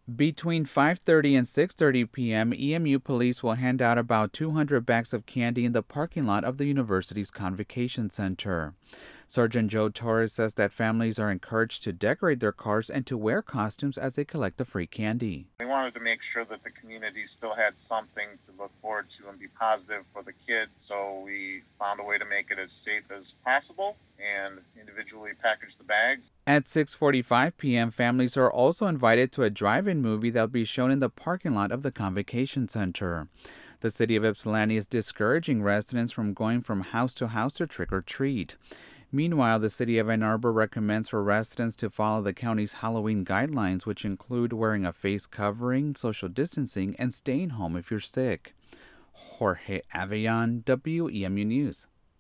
Between 5:30 and 6:30 p.m., EMU police will hand out about 200 bags of candy in the parking lot of the university's Convocation Center. Sergeant Joe Torres says that families are encouraged to decorate their cars and to wear costumes as they collect the free candy. We wanted to make sure that the community still had something to look forward to and be positive for the kids, so we found a way to make it as safe as possible and individually package the bags. At 6:45 p.m., families are also invited to a drive-in movie that will be shown in the parking lot of the Convocation Center. The city of Ypsilanti is discouraging residents from going from house to house to trick or treat. Meanwhile, the city of Ann Arbor recommends for residents to follow the county's Halloween guidelines, which include wearing a face covering, social distancing, and staying home if you're sick. Jorge Aveillon, WEMU News.